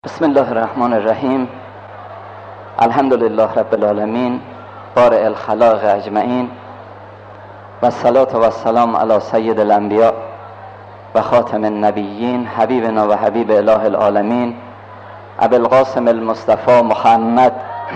بسم الله الرحمن الرحیم. الحمد لله رب العالمین بارئ الخلائق اجمعین و الصلاة و السلام علی سید الانبیاء و خاتم النبیین حبیبنا و حبیب اله العالمین ابی القاسم المصطفى محمد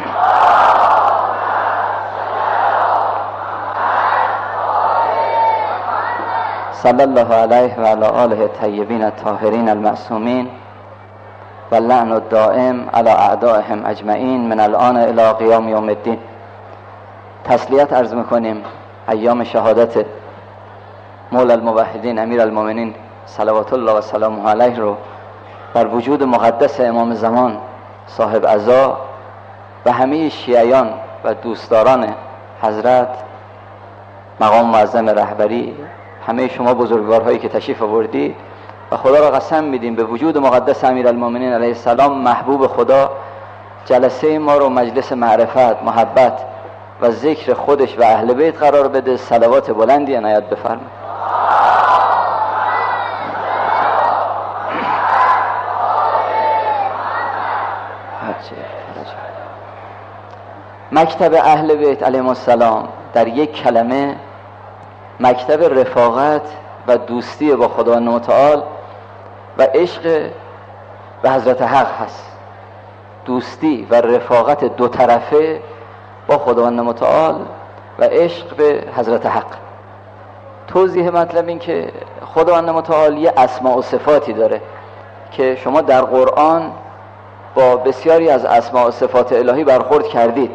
صلی الله علیه و علی آله الطیبین الطاهرین المعصومین و لعن الدائم علی اعدائهم اجمعین من الان الی قیام یوم الدین. تسلیت عرض میکنیم ایام شهادت مولا الموحدین امیر المؤمنین صلوات الله و سلامه علیه رو بر وجود مقدس امام زمان صاحب عزا و همه شیعیان و دوستداران حضرت مقام معظم رهبری، همه شما بزرگوارهایی که تشریف آوردید و خدا را قسم میدیم به وجود مقدس امیرالمومنین علیه السلام محبوب خدا جلسه ما رو مجلس معرفت، محبت و ذکر خودش و اهل بیت قرار بده. صلوات بلندی عنایت بفرمایید. مکتب اهل بیت علیهم السلام در یک کلمه مکتب رفاقت و دوستی با خداوند متعال و عشق به حضرت حق هست. دوستی و رفاقت دو طرفه با خداوند متعال و عشق به حضرت حق. توضیح مطلب این که خداوند متعال یه اسماء و صفاتی داره که شما در قرآن با بسیاری از اسماء و صفات الهی برخورد کردید.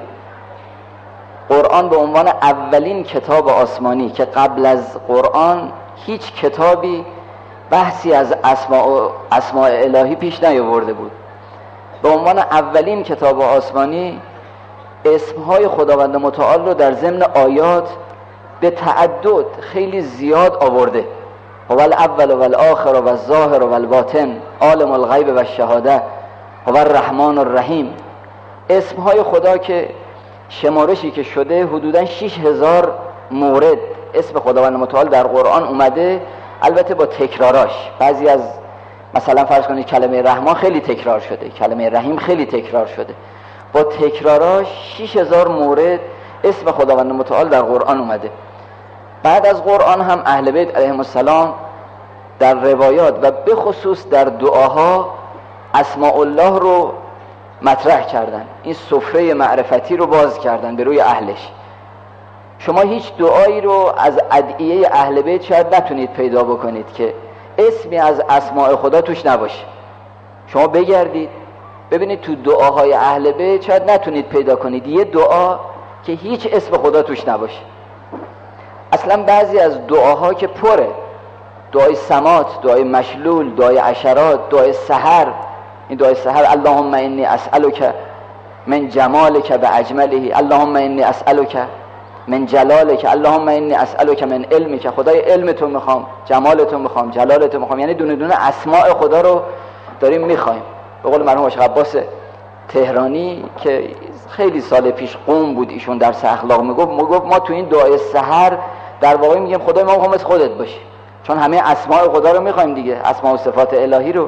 قرآن به عنوان اولین کتاب آسمانی که قبل از قرآن هیچ کتابی بحثی از اسماء الهی پیش نیاورده بود، به عنوان اولین کتاب آسمانی اسمهای خداوند متعال رو در ضمن آیات به تعدد خیلی زیاد آورده. هو الاول و الاخر و الظاهر و الباطن عالم الغیب و الشهاده هو الرحمن الرحیم. اسمهای خدا که شمارشی که شده حدوداً 6000 مورد اسم خداوند متعال در قرآن اومده، البته با تکراراش. بعضی از مثلا فرض کنید کلمه رحمان خیلی تکرار شده، کلمه رحیم خیلی تکرار شده، با تکراراش 6000 مورد اسم خداوند متعال در قرآن اومده. بعد از قرآن هم اهل بیت علیهم السلام در روایات و به خصوص در دعاها اسماء الله رو مطرح کردن، این سفره معرفتی رو باز کردن به روی اهلش. شما هیچ دعایی رو از ادعیه اهل بیت شاید نتونید پیدا بکنید که اسمی از اسماء خدا توش نباشه. شما بگردید ببینید تو دعاهای اهل بیت شاید نتونید پیدا کنید یه دعا که هیچ اسم خدا توش نباشه. اصلا بعضی از دعاها که پره، دعای سمات، دعای مشلول، دعای عشرات، دعای سحر. این دعای سحر اللهم انی اسألک من جمالک باجمله، اللهم انی اسألک من جلالک، اللهم انی اسألک من علمک. خدای علم تو میخوام، جمال تو میخوام، جلال تو میخوام. یعنی دونه دونه اسماء خدا رو داریم میخوایم. به قول مرحوم شیخ عباس تهرانی که خیلی سال پیش قوم بود، ایشون درس اخلاق میگفت ما تو این دعای سحر در واقع میگیم خدای ما میخوام مثل خودت باشی، چون همه اسماء خدا رو میخوایم دیگه، اسماء و صفات الهی رو.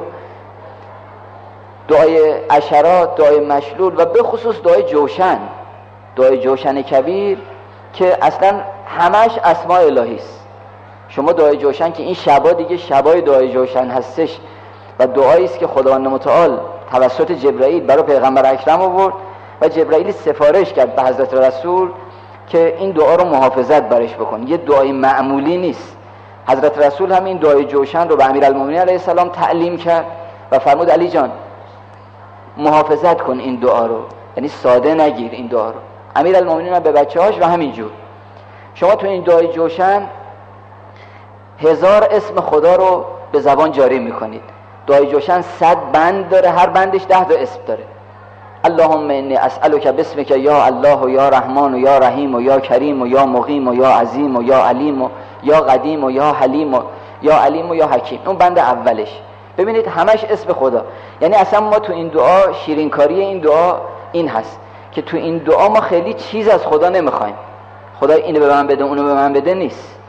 دعای عشرات، دعای مشلول و به خصوص دعای جوشن، دعای جوشن کبیر که اصلا همش اسماء الهی است. شما دعای جوشن که این شبا دیگه شبای دعای جوشن هستش و دعایی است که خداوند متعال توسط جبرائیل برای پیغمبر اکرم آورد و جبرائیل سفارش کرد به حضرت رسول که این دعا رو محافظت برش بکن. یه دعای معمولی نیست. حضرت رسول هم این دعای جوشن رو به امیرالمومنین علیه السلام تعلیم کرد و فرمود علی جان محافظت کن این دعا رو، یعنی ساده نگیر این دعا رو. امیرالمومنین هم به بچه‌هاش و همینجور. شما تو این دعای جوشن 1000 اسم خدا رو به زبان جاری میکنید. دعای جوشن 100 بند داره، هر بندش 10 تا اسم داره. اللهم انی اسألک باسمک یا الله و یا رحمان و یا رحیم و یا کریم و یا مقیم و یا عظیم و یا علیم و یا قدیم و یا حلیم و یا علیم و یا حکیم. اون بند اولش ببینید همش اسم خدا. یعنی اصلا ما تو این دعا شیرینکاری این دعا این هست که تو این دعا ما خیلی چیز از خدا نمیخوایم. خدا اینو به من بده اونو به من بده نیست.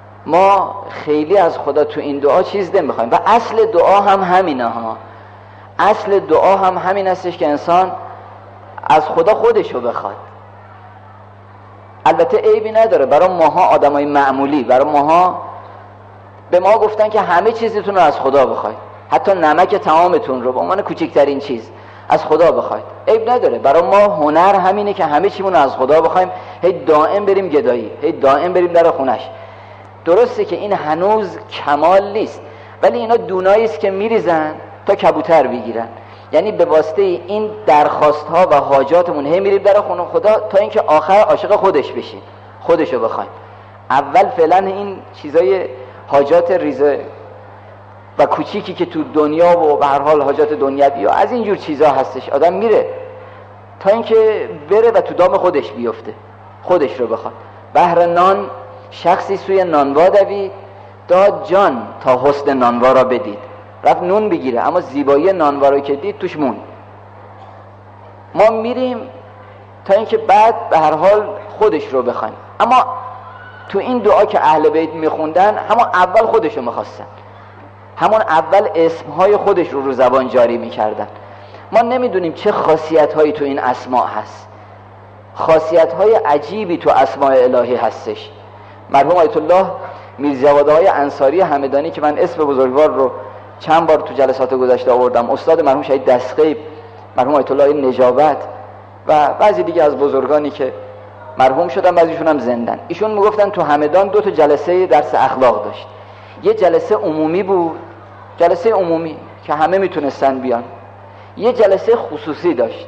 ما خیلی از خدا تو این دعا چیز نمیخوایم و اصل دعا هم همینه ها. اصل دعا هم همین هستش که انسان از خدا خودشو بخواد. البته عیبی نداره، برای ماها آدمای معمولی، برای ماها به ما گفتن که همه چیزتون رو از خدا بخواید، حتی نمک طعامتون رو به عنوان کوچکترین چیز از خدا بخواید. عیب نداره، برای ما هنر همینه که همه چیمون رو از خدا بخوایم، هی دائم بریم گدایی، هی دائم بریم در خونش. درسته که این هنوز کمال نیست، ولی اینا دونایی است که میریزن تا کبوتر بگیرن. یعنی به واسطه این درخواست ها و حاجاتمون هی میریم در خونه خدا تا اینکه آخر عاشق خودش بشیم، خودشو بخوایم. اول فعلا این چیزای حاجات ریزه و کوچیکی که تو دنیا و به هر حال حاجات دنیوی و از اینجور چیزا هستش، آدم میره تا اینکه بره و تو دام خودش بیفته، خودش رو بخواد. بهر نان شخصی سوی نانوا دوید، داد جان تا حسن نانوا را بدید. رفت نون بگیره، اما زیبایی نانوا رو که دید توش مون. ما میریم تا اینکه بعد به هر حال خودش رو بخوایم. اما تو این دعا که اهل بیت میخوندن، همون اول خودش رو میخواستن، همون اول اسمهای خودش رو زبان جاری میکردن. ما نمیدونیم چه خاصیت‌هایی تو این اسماء هست، خاصیت‌های عجیبی تو اسماء الهی هستش. مرحوم آیت الله میرزاوادهای انصاری همدانی که من اسم بزرگوار رو چند بار تو جلسات گذشته آوردم، استاد مرحوم شهید دستغیب، مرحوم آیت الله نجابت و بعضی دیگه از بزرگانی که مرحوم شدن، بعضیشون هم زندن، ایشون میگفتن تو همدان 2 تا جلسه درس اخلاق داشت. یه جلسه عمومی بود، جلسه عمومی که همه میتونستن بیان. یه جلسه خصوصی داشت.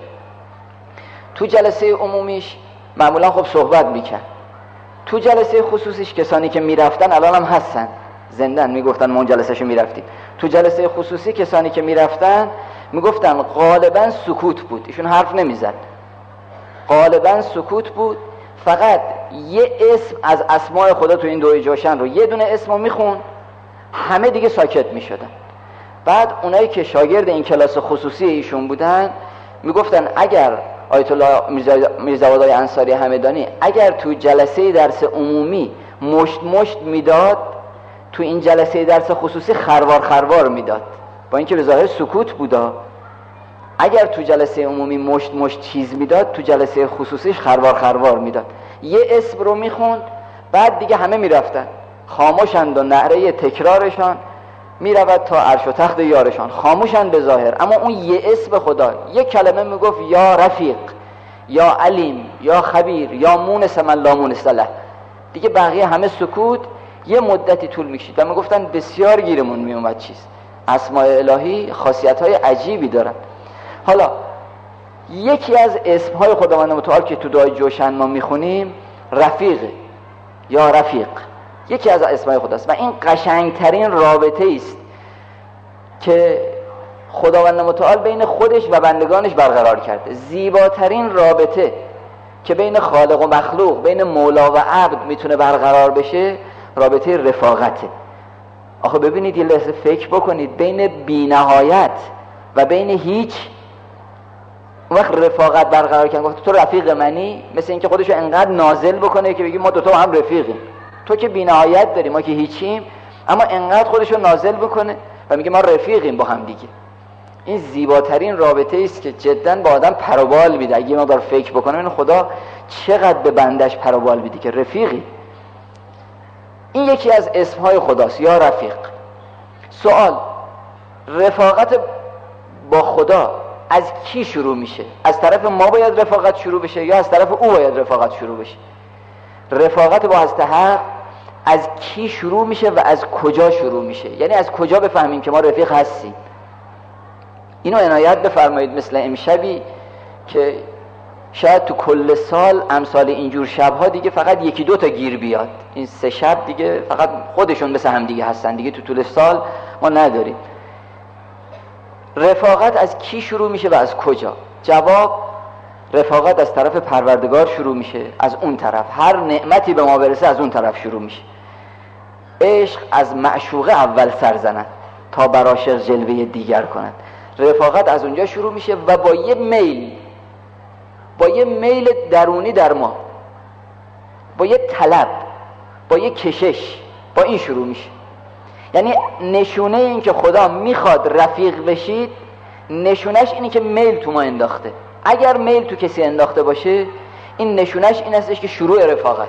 تو جلسه عمومیش معمولا خب صحبت میکرد، تو جلسه خصوصیش کسانی که میرفتن الان هم هستن زندن، میگفتن ما اون جلسهشو میرفتیم. تو جلسه خصوصی کسانی که میرفتن میگفتن غالبا سکوت بود، ایشون حرف نمیزد، غالبا سکوت بود. فقط یه اسم از اسماء خدا تو این دوره جوشن رو، یه دونه اسمو میخون، همه دیگه ساکت میشدن. بعد اونایی که شاگرد این کلاس خصوصی ایشون بودن میگفتن اگر آیت الله میرزاوادهای انصاری همدانی اگر تو جلسه درس عمومی مشت میداد، تو این جلسه درس خصوصی خروار میداد، با اینکه به ظاهر سکوت بودا. اگر تو جلسه عمومی مشت چیز میداد، تو جلسه خصوصیش خروار میداد. یه اسم رو میخوند، بعد دیگه همه میرفتن خاموشند و نعره تکرارشان میرود تا عرش و تخت یارشان. خاموشند به ظاهر، اما اون یه اسم خدا، یه کلمه میگفت یا رفیق، یا علیم، یا خبیر، یا مونس من لا مونس له. دیگه بقیه همه سکوت. یه مدتی طول میکشید و میگفتن بسیار گیرمون میومد چیز. اسماء الهی خاصیت‌های عجیبی دارن. حالا یکی از اسمهای خداوند متعال که تو دعای جوشن ما میخونیم رفیقه، یا رفیق، یکی از اسمای خداست و این قشنگترین رابطه است که خداوند متعال بین خودش و بندگانش برقرار کرده. زیباترین رابطه که بین خالق و مخلوق، بین مولا و عبد میتونه برقرار بشه، رابطه رفاقته. آخه ببینید، یه لحظه فکر بکنید، بین بی‌نهایت و بین هیچ، اون وقت رفاقت برقرار کردن. گفت تو رفیق منی، مثل اینکه خودشو انقدر نازل بکنه که بگی ما دوتا هم رفیقیم. تو که بی‌نهایت داری، ما که هیچیم، اما انقدر خودشو نازل بکنه و میگه ما رفیقیم با هم دیگه. این زیباترین رابطه است که جدا با آدم پروبال میده. اگه ما دار فکر بکنه این خدا چقدر به بندش پروبال میده که رفیقی. این یکی از اسمهای خداست، یا رفیق. سوال، رفاقت با خدا از کی شروع میشه؟ از طرف ما باید رفاقت شروع بشه یا از طرف او باید رفاقت شروع بشه؟ رفاقت با حق از کی شروع میشه و از کجا شروع میشه؟ یعنی از کجا بفهمیم که ما رفیق هستیم؟ اینو عنایت بفرمایید. مثل امشبی که شاید تو کل سال امثال اینجور شبها دیگه فقط 1-2 تا گیر بیاد، این 3 شب دیگه فقط خودشون مثل هم دیگه هستن دیگه، تو طول سال ما نداریم. رفاقت از کی شروع میشه و از کجا؟ جواب، رفاقت از طرف پروردگار شروع میشه، از اون طرف هر نعمتی به ما برسه از اون طرف شروع میشه. عشق از معشوقه اول سر زند تا بر عاشق جلوه دیگر کند. رفاقت از اونجا شروع میشه و با یه میل درونی در ما، با یه طلب، با یه کشش، با این شروع میشه. یعنی نشونه این که خدا میخواد رفیق بشید، نشونش اینه که میل تو ما انداخته. اگر میل تو کسی انداخته باشه، این نشونش این هستش که شروع رفاقت.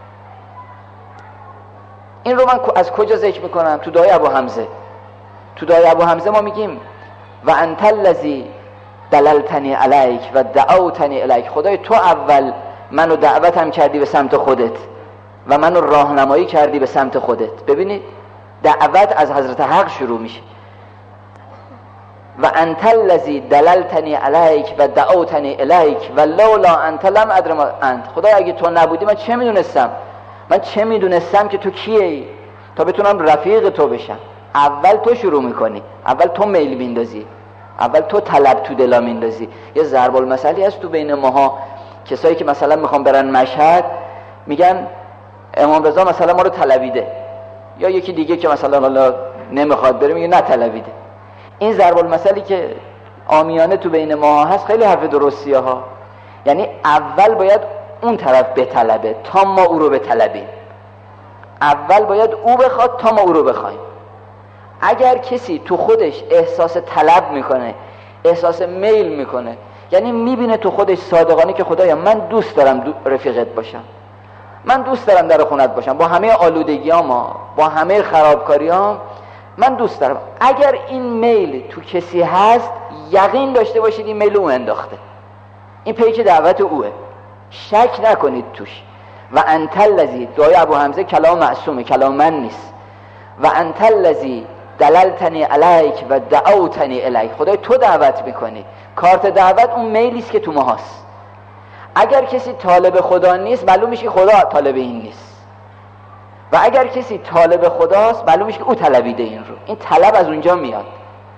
این رو من از کجا ذکر میکنم؟ تو دعای ابو حمزه. تو دعای ابو حمزه ما میگیم و انت الذی دللتنی علیک و دعوتنی الیک. خدای تو اول منو دعوتم کردی به سمت خودت و منو راهنمایی کردی به سمت خودت. ببینید دعوت از حضرت حق شروع میشه. و انت الذی دللتنی علیک و دعوتنی الیک و لولا انت لم ادر ما انت. خدای اگه تو نبودی من چه میدونستم؟ من چه میدونستم که تو کیه تا بتونم رفیق تو بشم؟ اول تو شروع میکنی، اول تو میل میندازی، اول تو طلب تو دلا میندازی. یه ضرب المثلی هست تو بین ماها، کسایی که مثلا میخوان برن مشهد میگن امام رضا مثلا ما رو طلبیده، یا یکی دیگه که مثلا حالا نمیخواد بره میگه نه طلبیده. این ضرب المثلی که عامیانه تو بین ما هست خیلی حرف درستیه ها. یعنی اول باید اون طرف بطلبه تا ما او رو بطلبیم. اول باید او بخواد تا ما او رو بخوایم. اگر کسی تو خودش احساس طلب میکنه، احساس میل میکنه، یعنی میبینه تو خودش صادقانه که خدایا من دوست دارم رفیقت باشم، من دوست دارم در خونت باشم با همه آلودگیام، با همه خرابکاریام، من دوست دارم. اگر این میل تو کسی هست، یقین داشته باشید این میل او انداخته، این پیک دعوت اوه، شک نکنید توش. و انت الذی، دعای ابو حمزه کلام معصومه، کلام من نیست. و انت الذی دللتنی علیک و دعوتنی الیک. خدای تو دعوت میکنی. کارت دعوت اون میلیست که تو ما هست. اگر کسی طالب خدا نیست، معلوم میشه که خدا طالب این نیست. و اگر کسی طالب خداست، معلوم میشه که او طلبیده این رو. این طلب از اونجا میاد.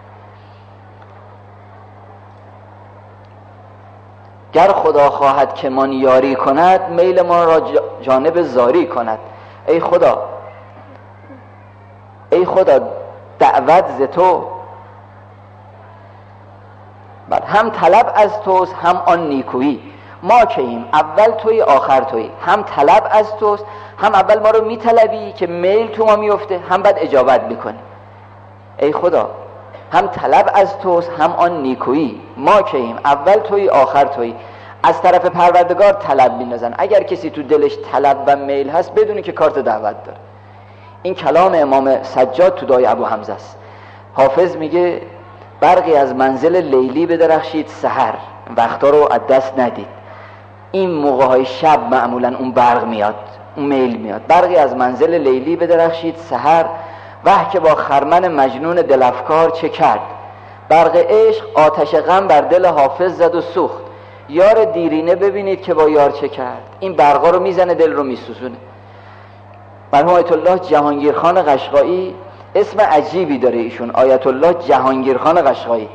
گر خدا خواهد که من یاری کند، میل ما را جانب زاری کند. ای خدا، ای خدا دعوت ز تو، بعد هم طلب از توست هم آن نیکویی. ما کهیم، اول توی آخر توی. هم طلب از توست، هم اول ما رو میطلبی که میل تو ما میفته، هم بعد اجابت میکنی. ای خدا هم طلب از توست هم آن نیکویی. ما کهیم، اول توی آخر توی. از طرف پروردگار طلب میندازن. اگر کسی تو دلش طلب و میل هست، بدونی که کارت دعوت داره. این کلام امام سجاد تو دعای ابو حمزه است. حافظ میگه برقی از منزل لیلی بدرخشید سحر، وقتا رو از دست ندید. این موقع های شب معمولا اون برق میاد، اون میل میاد. برقی از منزل لیلی بدرخشید سحر، وه که با خرمن مجنون دلفکار چه کرد. برق عشق آتش غم بر دل حافظ زد و سوخت. یار دیرینه ببینید که با یار چه کرد. این برقا رو میزنه، دل رو میسوزونه. مرحوم آیت الله جهانگیرخان قشقایی، اسم عجیبی داره ایشون، آیت الله جهانگیرخان قشقایی.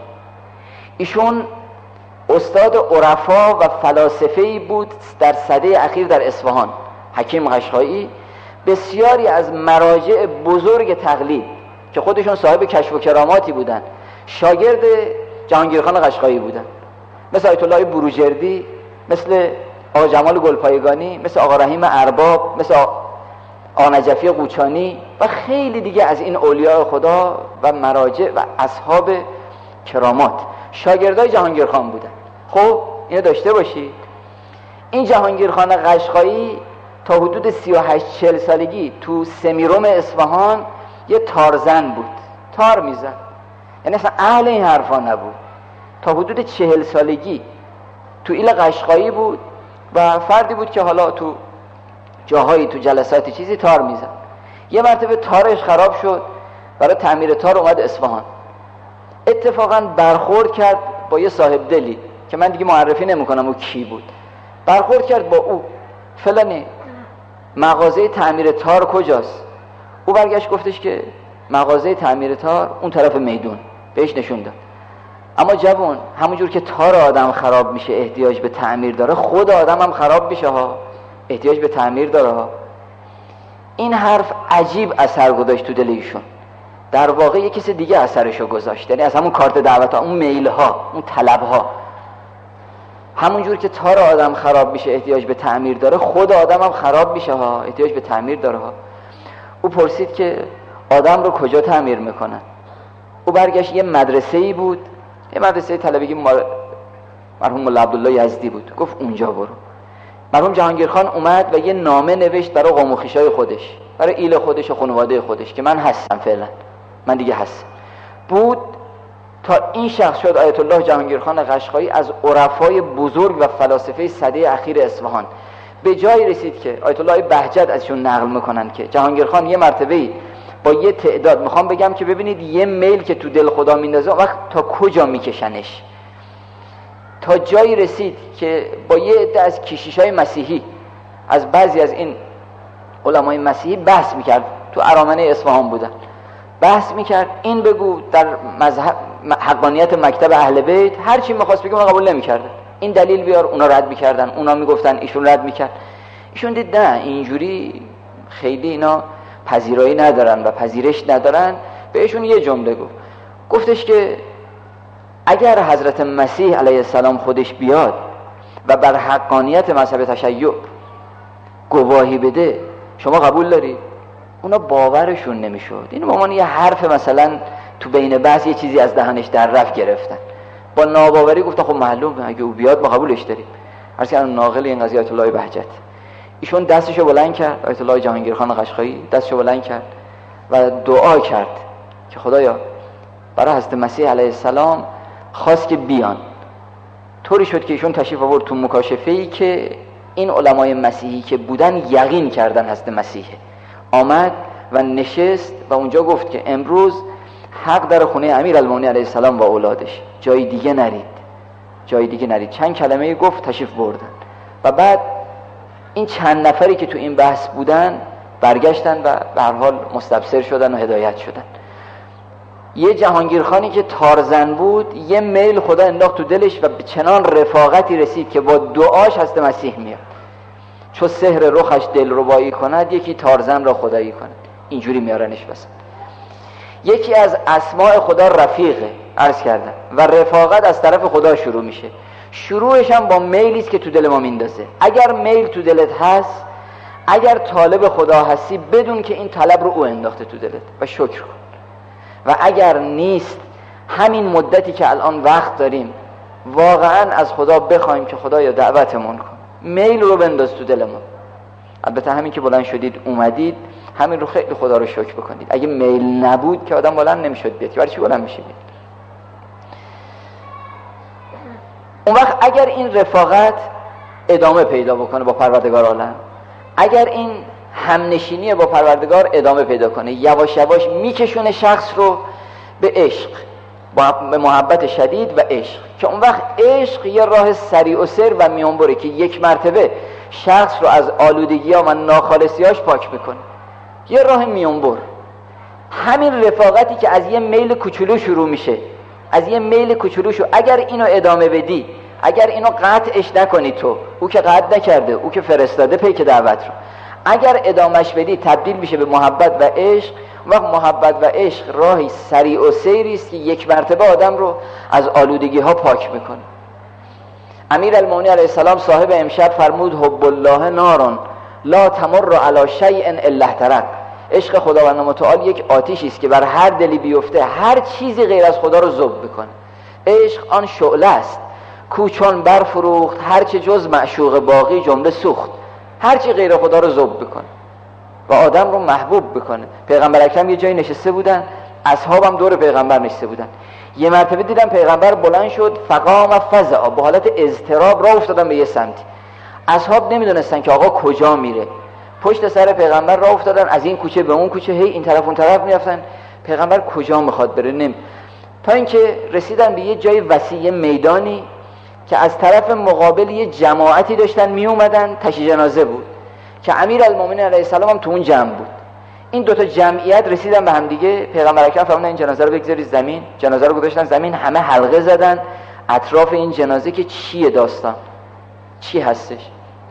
ایشون استاد عرفا و فلاسفه‌ای بود در سده اخیر در اصفهان. حکیم قشقایی بسیاری از مراجع بزرگ تقلید که خودشون صاحب کشف و کراماتی بودن، شاگرد جهانگیرخان قشقایی بودن. مثل آیت الله بروجردی، مثل آقا جمال گلپایگانی، مثل آقا رحیم ارباب، مثل آقا نجفی قوچانی و خیلی دیگه از این اولیاء خدا و مراجع و اصحاب کرامات شاگردای جهانگیرخان بودن. خب اینو داشته باشید. این جهانگیرخان قشقایی تا حدود 38-40 سالگی تو سمیروم اصفهان یه تارزن بود، تار میزن، یعنی اصلا اهل این حرفا نبود. تا حدود 40 سالگی تو ایل قشقایی بود و فردی بود که حالا تو جاهایی تو جلساتی چیزی تار میزن. یه مرتبه تارش خراب شد، برای تعمیر تار اومد اصفهان. اتفاقا برخورد کرد با یه صاحب دلی که من دیگه معرفی نمیکنم او کی بود. برخورد کرد با او، فلانی مغازه تعمیر تار کجاست؟ او برگشت گفتش که مغازه تعمیر تار اون طرف میدون، بهش نشون داد. اما جوان، همونجور که تار آدم خراب میشه احتیاج به تعمیر داره، خود آدم هم خراب میشه ها، احتیاج به تعمیر داره ها. این حرف عجیب اثر گذاشت تو دل ایشون. در واقع یک کسی دیگه اثرشو گذاشت، یعنی از همون کارت دعوت ها، اون میل ها، اون طلب ها. همونجور که تار آدم خراب میشه احتیاج به تعمیر داره، خود آدم هم خراب میشه ها، احتیاج به تعمیر داره ها. او پرسید که آدم رو کجا تعمیر میکنن؟ او برگشت یه مدرسه‌ای بود یه مدرسه طلبگی مرحوم مولا عبدالله یزدی بود، گفت اونجا برو. مرحوم جهانگیر خان اومد و یه نامه نوشت برای قوم و خویشای خودش، برای ایل خودش و خانواده خودش که من هستم، فعلا من دیگه هستم. بود تا این شخص شد آیت الله جهانگیر خان قشقایی از عرفای بزرگ و فلاسفه سده اخیر اصفهان. به جایی رسید که آیت الله بهجت ازشون نقل میکنن که جهانگیر خان یه مرتبه با یه تعداد، میخوام بگم که ببینید یه میل که تو دل خدا میندازه وقت تا کجا میکشنش، تا جایی رسید که با یه عده از کشیشای مسیحی، از بعضی از این علمای مسیحی بحث میکرد، تو ارامنه اصفهان بودن، بحث میکرد این بگو در مذهب حقانیت مکتب اهل بیت، هر چی میخواست بگه اونا قبول نمیکردن، این دلیل بیار، اونا رد میکردن، اونا میگفتن ایشون رد میکرد. ایشون دید نه اینجوری خیلی اینا پذیرایی ندارن و پذیرش ندارن. بهشون یه جمله گفتش که اگر حضرت مسیح علیه السلام خودش بیاد و بر حقانیت مذهب تشیع گواهی بده، شما قبول دارید؟ اونا باورشون نمیشد. این به عنوان یه حرف مثلا تو بین بحث یه چیزی از دهنش در رفت گرفتن، با ناباوری گفتن خب معلومه اگه او بیاد ما قبولش داریم. عرض کردم ناقل این قضیه آیت الله بهجت. ایشون دستشو بلند کرد، آیت الله جهانگیر خان قشقایی دستشو بلند کرد و دعا کرد که خدایا برای حضرت مسیح علیه السلام خواست که بیان. طوری شد که ایشون تشریف آورد تو مکاشفه‌ای که این علمای مسیحی که بودن یقین کردن حضرت مسیحه. آمد و نشست و اونجا گفت که امروز حق در خونه امیرالمومنین علیه السلام و اولادش، جای دیگه نرید، جای دیگه نرید. چند کلمه گفت، تشریف بردن و بعد این چند نفری که تو این بحث بودن برگشتن و به هر حال مستبصر شدن و هدایت شدن. یه جهانگیر خانی که تارزن بود، یه میل خدا انداخت تو دلش و به چنان رفاقتی رسید که با دعاش حضرت مسیح میاد. چو سحر رخش دلربایی کند، یکی تارزن را خدایی کند. اینجوری میارنش بس. یکی از اسماء خدا رفیقه، عرض کردم، و رفاقت از طرف خدا شروع میشه. شروعش هم با میلی است که تو دل ما میندازه. اگر میل تو دلت هست، اگر طالب خدا هستی، بدون که این طلب رو او انداخته تو دلت و شکر کن. و اگر نیست، همین مدتی که الان وقت داریم واقعا از خدا بخوایم که خدایا دعوتمون کن، میل رو بنداز تو دل ما. البته همین که بلند شدید اومدید، همین رو خیلی خدا رو شکر بکنید. اگه میل نبود که آدم بلند نمیشد بیاد، برای چی بلند میشه بیاد؟ اون وقت اگر این رفاقت ادامه پیدا بکنه با پروردگار عالم، اگر این همنشینی با پروردگار ادامه پیدا کنه، یواش یواش میکشونه شخص رو به عشق، به محبت شدید و عشق، که اون وقت عشق یه راه سریع و سر و میانبره که یک مرتبه شخص رو از آلودگی ها و ناخالصیاش پاک میکنه. یه راه میانبر. همین رفاقتی که از یه میل کوچولو شروع میشه، از یه میل کوچولو شو، اگر اینو ادامه بدی، اگر اینو قطعش نکنی، تو او که قطع نکرده، او که فرستاده پیک دعوت رو، اگر ادامهش بدی تبدیل میشه به محبت و عشق. وقت محبت و عشق راهی سریع و سیری است که یک مرتبه آدم رو از آلودگی ها پاک میکنه. امیرالمومنین علیه السلام صاحب امشب فرمود حب الله نارون لا تمر علی شیء الا احترق. عشق خداوند متعال یک آتشی است که بر هر دلی بیفته هر چیزی غیر از خدا رو ذوب میکنه. عشق آن شعله است کو چون برفروخت، هر چه جز معشوق باقی جمله سوخت. هر چی غیر خدا رو ذوب بکنه و آدم رو محبوب بکنه. پیغمبر اکرم یه جایی نشسته بودن، اصحابم دور پیغمبر نشسته بودن. یه مرتبه دیدم پیغمبر بلند شد، فقام فزع، با حالت اضطراب راه افتادن به یه سمتی. اصحاب نمیدونستن که آقا کجا میره. پشت سر پیغمبر راه افتادن، از این کوچه به اون کوچه، هی این طرف اون طرف میرفتن. پیغمبر کجا میخواد بره تا اینکه رسیدن به یه جای وسیع، میدانی که از طرف مقابل یه جماعتی داشتن می اومدن، تشییع جنازه بود که امیرالمومنین علیه السلام هم تو اون جمع بود. این دوتا جمعیت رسیدن به هم دیگه. پیغمبر اکرم فرمودن این جنازه رو بگذارید زمین. جنازه رو گذاشتن زمین، همه حلقه زدن اطراف این جنازه که چیه داستان، چی هستش.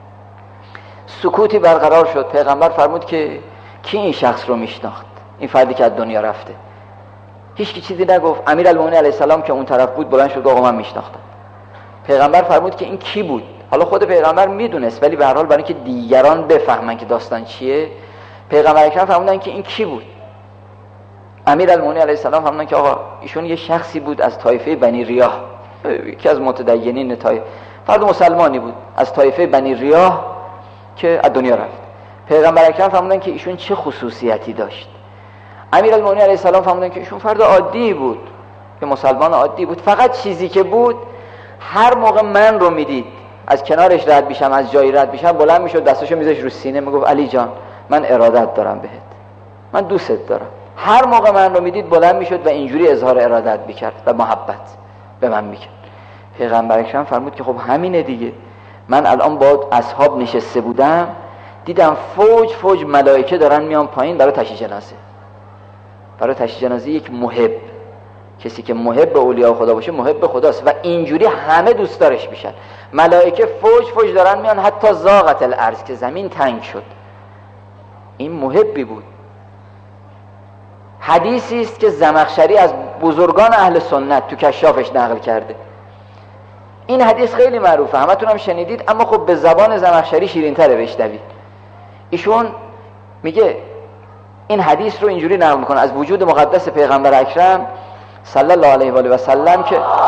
سکوتی برقرار شد. پیغمبر فرمود که کی این شخص رو میشناخت، این فردی که از دنیا رفته؟ هیچ کی چیزی نگفت. امیرالمومنین علیه السلام که اون طرف بود بلند شد آقا من میشناختم. پیغمبر فرمود که این کی بود؟ حالا خود پیغمبر میدونست، ولی به هر حال برای اینکه دیگران بفهمن که داستان چیه، پیغمبر اکرم فرمودن که این کی بود. امیرالمومنین علیه السلام فرمودن که آقا ایشون یه شخصی بود از طایفه بنی ریاه، یکی از متدینین طایفه، فرد مسلمانی بود از طایفه بنی ریاه که از دنیا رفت. پیغمبر اکرم فرمودن که ایشون چه خصوصیتی داشت. امیرالمومنین علیه السلام فرمودن که ایشون فرد عادی بود، که مسلمان عادی بود، فقط چیزی که بود هر موقع من رو میدید از کنارش رد میشم، از جایی رد میشم، بلند میشد دستاشو میذاش رو سینه، میگفت علی جان من ارادت دارم بهت، من دوستت دارم. هر موقع من رو میدید بلند میشد و اینجوری اظهار ارادت میکرد و محبت به من میکرد. پیغمبر اکرم فرمود که خب همینه دیگه، من الان با اصحاب نشسته بودم دیدم فوج فوج ملائکه دارن میان پایین برای تشییع جنازه. برای تشییع جنازه یک محب، کسی که محب به اولیاء خدا باشه محب خداست و اینجوری همه دوست دارش میشن. ملائکه فوج فوج دارن میان حتی زاغت الارض، که زمین تنگ شد. این محبی بود. حدیثی است که زمخشری از بزرگان اهل سنت تو کشافش نقل کرده. این حدیث خیلی معروفه، همتون هم شنیدید، اما خب به زبان زمخشری شیرین‌تره بشنوید. ایشون میگه این حدیث رو اینجوری نقل میکنه از وجود مقدس پیغمبر اکرم صلی الله علیه و آله و سلم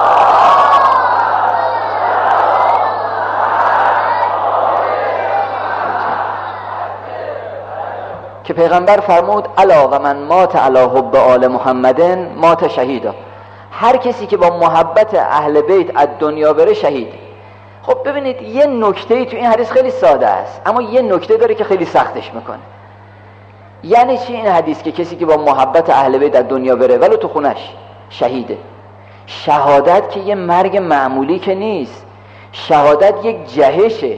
که پیغمبر فرمود الا و من مات علی حب آل محمدن مات شهیدا. هر کسی که با محبت اهل بیت از دنیا بره شهید. خب ببینید یه نکته تو این حدیث خیلی ساده است، اما یه نکته داره که خیلی سختش میکنه. یعنی چی این حدیث که کسی که با محبت اهل بیت از دنیا بره ولو تو خونش شهیده؟ شهادت که یه مرگ معمولی که نیست، شهادت یک جهشه.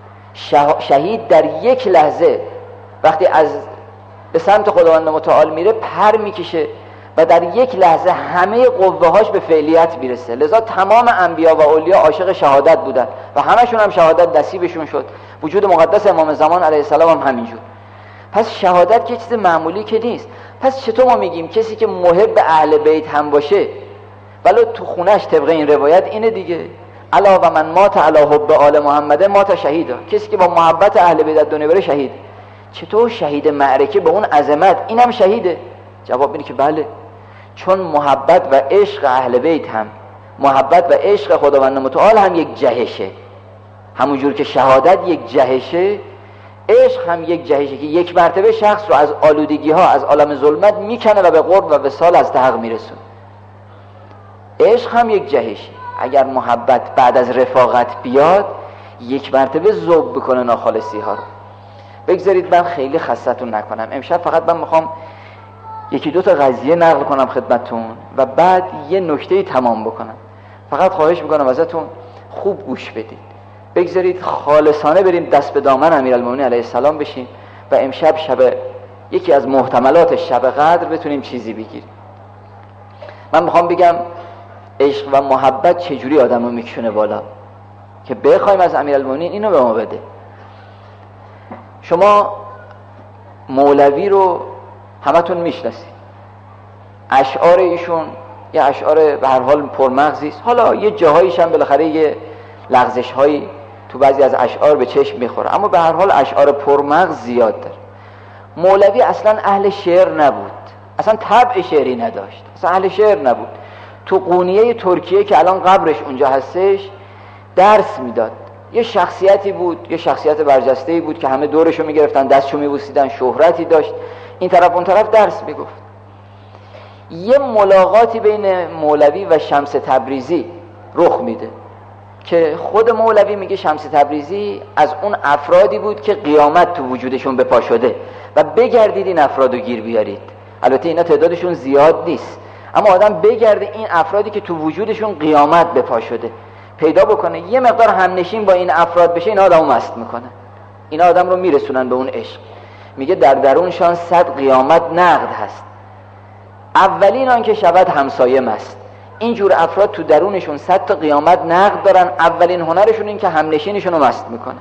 شهید در یک لحظه وقتی از به سمت خداوند متعال میره پر میکشه و در یک لحظه همه قوه هاش به فعلیت میرسه. لذا تمام انبیا و اولیا عاشق شهادت بودن و همشون هم شهادت نصیبشون شد. وجود مقدس امام زمان علیه السلام هم همینجور. پس شهادت که چیز معمولی که نیست. پس چطور ما میگیم کسی که محب اهل بیت هم باشه ولو تو خونش طبق این روایت اینه دیگه، الا و من مات علی حب آل محمد مات شهیدا. کسی که با محبت اهل بیت از دنیا بره شهید. چطور شهید معرکه به اون عظمت اینم شهیده؟ جواب اینه که بله، چون محبت و عشق اهل بیت هم، محبت و عشق خداوند متعال هم یک جهشه. همونجور که شهادت یک جهشه، عشق هم یک جهشه که یک مرتبه شخص رو از آلودگی ها، از عالم ظلمت میکنه و به قرب و وصال از حق میرسونه. عشق هم یک جهشه. اگر محبت بعد از رفاقت بیاد یک مرتبه ذوب بکنه ناخالصی ها رو. بگذارید من خیلی خستتون نکنم، امشب فقط من میخوام یکی دو تا قضیه نقل کنم خدمتتون و بعد یه نکته تمام بکنم. فقط خواهش میکنم ازتون خوب گوش بدید، بگذارید خالصانه بریم دست به دامن امیرالمومنین علیه السلام بشیم و امشب شب یکی از محتملات شب قدر بتونیم چیزی بگیریم. من میخوام بگم عشق و محبت چجوری آدم رو میکشونه بالا که بخوایم از امیرالمومنین اینو به ما بده. شما مولوی رو همتون میشناسید، اشعار ایشون یه اشعار به هر حال پرمغزی است. حالا یه جاهایش هم بالاخره یه لغزش هایی تو بعضی از اشعار به چشم میخوره، اما به هر حال اشعار پرمغز زیاد داره. مولوی اصلا اهل شعر نبود، اصلا طبع شعری نداشت، اصلا اهل شعر نبود. تو قونیه ترکیه که الان قبرش اونجا هستش درس میداد. یه شخصیتی بود، یه شخصیت برجسته‌ای بود که همه دورشو میگرفتن، دستشو میبوسیدن، شهرتی داشت، این طرف اون طرف درس میگفت. یه ملاقاتی بین مولوی و شمس تبریزی رخ میده که خود مولوی میگه شمس تبریزی از اون افرادی بود که قیامت تو وجودشون به پا شده و بگردید این افرادو گیر بیارید. البته اینا تعدادشون زیاد نیست، اما آدم بگرده این افرادی که تو وجودشون قیامت به پا شده پیدا بکنه، یه مقدار همنشین با این افراد بشه، این آدمو مست میکنه، این آدم رو میرسونن به اون عشق. میگه در درونشان 100 قیامت نقد هست، اولین آن که شود همسایه مست. اینجور افراد تو درونشون 100 تا قیامت نقد دارن، اولین هنرشون این که همنشینشون رو مست میکنن.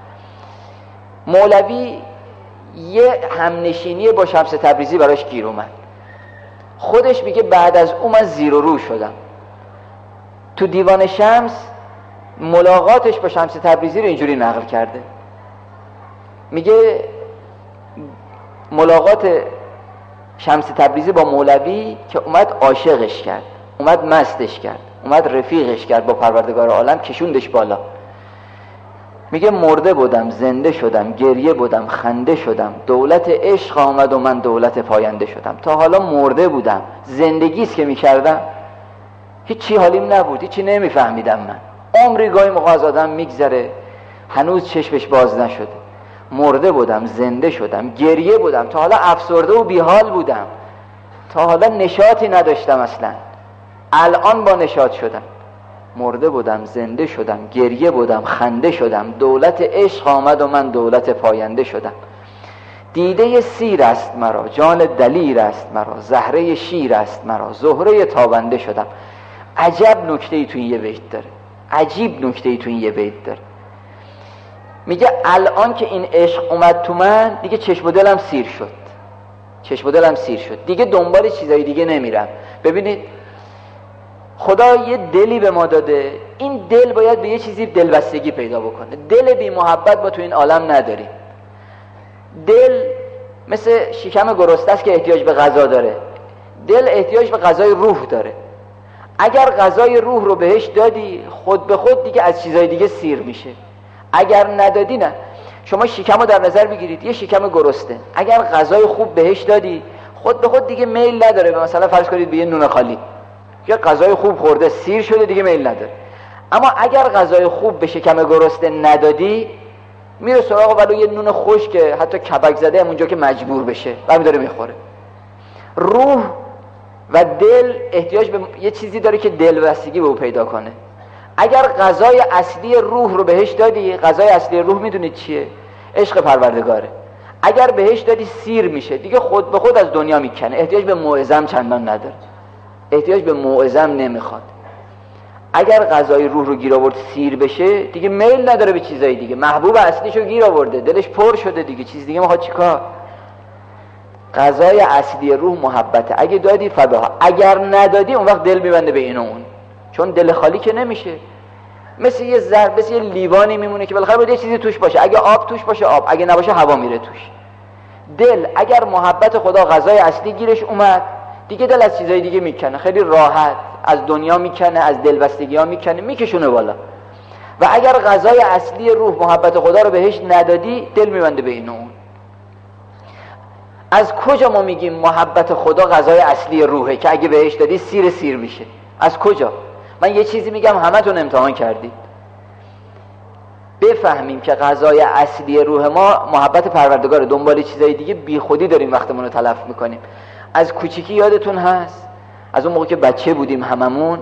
مولوی یه همنشینی با شمس تبریزی براش گیر اومد. خودش میگه بعد از اون من زیر و رو شدم. تو دیوان شمس ملاقاتش با شمس تبریزی رو اینجوری نقل کرده، میگه ملاقات شمس تبریزی با مولوی که اومد عاشقش کرد، اومد مستش کرد، اومد رفیقش کرد با پروردگار عالم، کشوندش بالا. میگه مرده بودم زنده شدم، گریه بودم خنده شدم، دولت عشق آمد و من دولت پاینده شدم. تا حالا مرده بودم، زندگیست که میکردم، هیچی حالیم نبود، هیچی نمیفهمیدم. من عمری گاهی موقع از آدم میگذره هنوز چشمش باز نشده. مرده بودم زنده شدم، گریه بودم، تا حالا افسرده و بیحال بودم، تا حالا نشاطی نداشتم اصلا، الان با نشاط شدم. مرده بودم زنده شدم، گریه بودم خنده شدم، دولت عشق آمد و من دولت پاینده شدم. دیده سیر است مرا، جان دلیر است مرا، زهره شیر است مرا، زهره تابنده شدم. عجب نکته‌ای تو این یه بیت داره، عجیب نکته‌ای تو این یه بیت داره. میگه الان که این عشق اومد تو من، دیگه چشم و دلم سیر شد، چشم و دلم سیر شد، دیگه دنبال چیزای دیگه نمیرم. ببینید خدا یه دلی به ما داده، این دل باید به یه چیزی دلبستگی پیدا بکنه. دل بی محبت ما تو این عالم نداریم. دل مثل شکم گرسنه است که احتیاج به غذا داره، دل احتیاج به غذای روح داره. اگر غذای روح رو بهش دادی، خود به خود دیگه از چیزای دیگه سیر میشه. اگر ندادی نه. شما شکم رو در نظر بگیرید، یه شکم گرسنه، اگر غذای خوب بهش دادی، خود به خود دیگه میل نداره به مثلا فرض کنید به یه نون خالی، یا غذای خوب خورده سیر شده دیگه میل نداره. اما اگر غذای خوب به شکم گرسنه ندادی، میره سراغ ولو یه نون خشک که حتی کبک زده همونجا که مجبور بشه و داره میخوره. روح و دل احتیاج به یه چیزی داره که دلبستگی به او پیدا کنه. اگر غذای اصلی روح رو بهش دادی، غذای اصلی روح میدونید چیه؟ عشق پروردگاره. اگر بهش دادی سیر میشه، دیگه خود به خود از دنیا میکنه، احتیاج به موعظه چندان نداره، احتیاج به موعظه نمیخواد. اگر غذای روح رو گیر آورد سیر بشه، دیگه میل نداره به چیزای دیگه، محبوب اصلیشو گیر آورده، دلش پر شده دیگه، چیز دیگه میخواد چیکار؟ غذای اصلی روح محبته، اگه دادی فداها، اگر ندادی اون وقت دل میبنده به این و اون، چون دل خالی که نمیشه. مثل یه ظرف، مثل یه لیوانی میمونه که بالاخره باید یه چیزی توش باشه، اگه آب توش باشه آب، اگه نباشه هوا میره توش. دل اگر محبت خدا غذای اصلی گیرش اومد، دیگه دل از چیزای دیگه میکنه، خیلی راحت از دنیا میکنه، از دلبستگی ها میکنه، میکشونه بالا. و اگر غذای اصلی روح محبت خدا رو بهش ندادی، دل میبنده به این و اون. از کجا ما میگیم محبت خدا غذای اصلی روحه که اگه بهش دادی سیر میشه؟ از کجا؟ من یه چیزی میگم همتون امتحان کردید، بفهمیم که غذای اصلی روح ما محبت پروردگاره، دنبال چیزای دیگه بی خودی داریم وقتمون رو تلف میکنیم. از کوچیکی یادتون هست، از اون موقع که بچه بودیم هممون،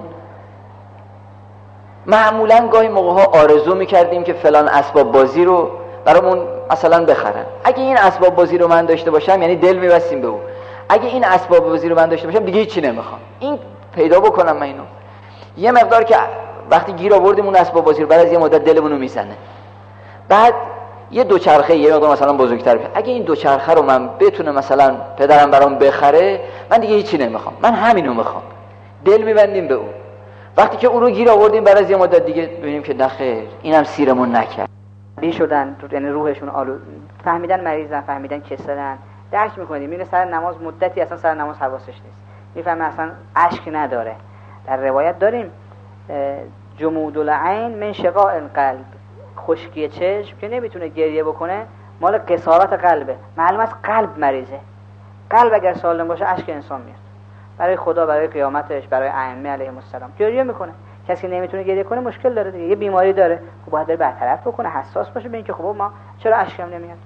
معمولا گاهی موقع ها آرزو میکردیم که فلان اسباب بازی رو برامون مثلا بخرن. اگه این اسباب بازی رو من داشته باشم، یعنی دل میبستیم به او، اگه این اسباب بازی رو من داشته باشم دیگه هیچی نمیخوام. این پیدا بکنم من اینو. یه مقدار که وقتی گیر آوردیم اون اسباب بازی رو، بعد از یه مدت دلمون رو میزنه. بعد یه دوچرخه یه مقدار مثلا بزرگتر بشه، اگه این دوچرخه رو من بتونه مثلا پدرم برام بخره، من دیگه هیچی نمیخوام، من همینو میخوام. دل میبندیم به اون. وقتی که اون رو گیر آوردیم بعد از یه مدت دیگه ببینیم که نخیر، اینم سیرمون نکرد. بی شدن، یعنی روحشون فهمیدن مریضن، فهمیدن کسلن، درک میکنیم. میره سر نماز مدتی اصلا سر نماز حواسش نیست، میفهمه اصلا اشک نداره. در روایت داریم جمود العین من شقاء القلب، خشکی چشم که نمیتونه گریه بکنه مال قساوت قلبه. معلوم است قلب مریضه. قلب اگر سالم باشه اشک انسان میاد برای خدا، برای قیامتش، برای ائمه علیهم السلام گریه میکنه. کسی که نمیتونه گریه کنه مشکل داره دیگه، یه بیماری داره، خب باید بره برطرف بکنه، حساس باشه به اینکه خب ما چرا اشکم نمیاد.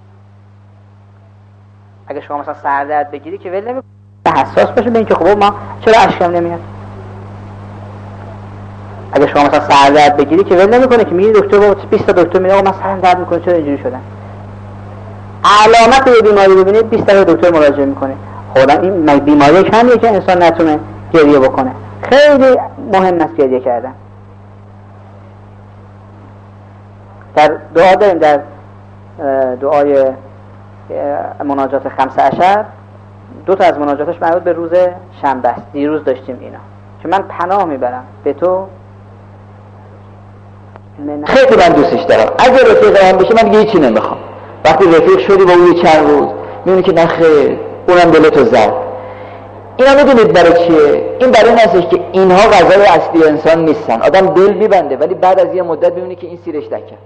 اگه شما مثلا سر درد بگیری که ول نمیکنه، حساس باشه به اینکه خب ما چرا اشکم نمیاد. اگه شما مثلا سر درد بگیری که ول نمیکنه، که میگی دکتر با 20 تا دکتر میگه آقا من سرم درد میکنه چرا اینجوری شدم. علامت یه بیماری ببینید 20 تا دکتر مراجعه میکنه. خدا این بیماری کمیه که انسان نتونه گریه بکنه. خیلی مهم است گریه کردن. در دعا داریم، در دعای مناجات 15 دو تا از مناجاتش مربوط به روز شنبه است. دیروز داشتیم اینا که من پناه میبرم به تو، خیلی من دوستش دارم. اگه رفیق من بشه من دیگه هیچی نمیخوام. وقتی رفیق شدی با اون چند روز میبینی که نه خیر، اونم دلتو زد. اینا میدونید برای چیه؟ این برای این هستش که اینها غذای اصلی انسان نیستن. آدم دل میبنده ولی بعد از یه مدت میبینی که این سیرش دکه.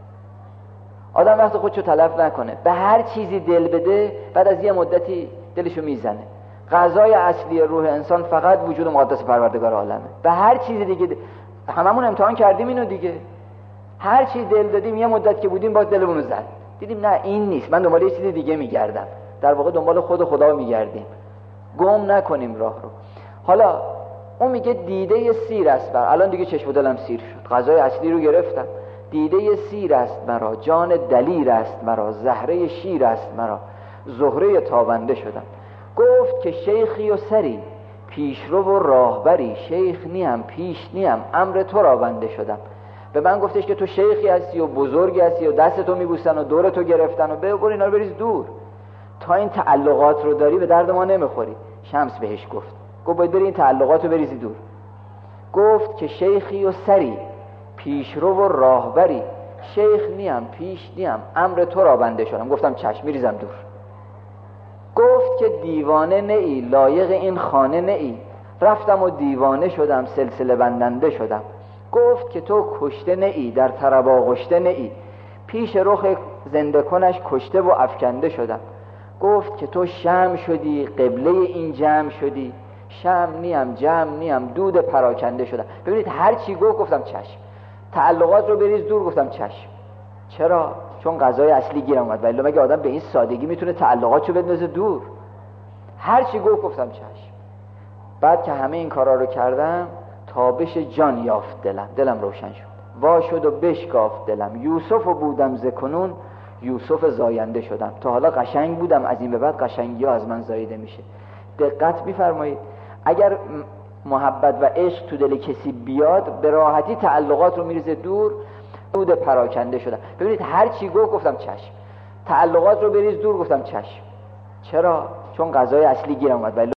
آدم وقتی خودشو تلف نکنه به هر چیزی دل بده، بعد از یه مدتی دلشو میزنه. غذای اصلی روح انسان فقط وجود مقدس پروردگار عالمه. به هر چیزی دیگه هممون امتحان کردیم اینو دیگه. هر چیز دل دادیم یه مدت که بودیم باز دلمون زد. دیدیم نه این نیست، من دنبال یه چیز دیگه میگردم. در واقع دنبال خدا میگردیم. گم نکنیم راه رو. حالا اون میگه دیده سیر است بر، الان دیگه چشم و دلم سیر شد، غذای اصلی رو گرفتم. دیده سیر است مرا، جان دلیر است مرا، زهره شیر است مرا، زهره تابنده شدم. گفت که شیخی و سری، پیشرو و راهبری، شیخ نیم پیش نیم، امر تو را بنده شدم. به من گفتش که تو شیخی هستی و بزرگی هستی و دست تو میبوسن و دور تو گرفتن و بگو اینا رو بریز دور، تا این تعلقات رو داری به درد ما نمیخوری. شمس بهش گفت باید بری این تعلقات رو بریزی دور. گفت که شیخی و سری، پیشرو و راهبری، شیخ نیم پیش نیم، امر تو را بنده شدم. گفتم چشم، میریزم دور. گفت که دیوانه نئی، لایق این خانه نئی، رفتم و دیوانه شدم، سلسله بندنده شدم. گفت که تو کشته نئی، در طرب آغشته نئی، پیش رخ زنده کنش کشته و افکنده شدم. گفت که تو شمع شدی، قبله این جمع شدی، شمع نیم جمع نیم، دود پراکنده شدم. ببینید هر چی گفتم چشم. تعلقات رو بریز دور، گفتم چشم. چرا؟ چون غذای اصلی گیرم اومد. ولی مگه آدم به این سادگی میتونه تعلقاتشو بندازه دور؟ هر چی گفتم چشم. بعد که همه این کارا رو کردم، تابش جان یافت دلم روشن شد. وا شد و بشکافت دلم، یوسف بودم ز کنون، یوسف زاینده شدم. تا حالا قشنگ بودم، از این به بعد قشنگی ها از من زایده میشه. دقت میفرمایید، اگر محبت و عشق تو دل کسی بیاد، به راحتی تعلقات رو میریزه دور، دود پراکنده شدم. ببینید هر چی گفتم چشم. تعلقات رو بریز دور، گفتم چشم. چرا؟ چون غذای اصلی گیرم اومد.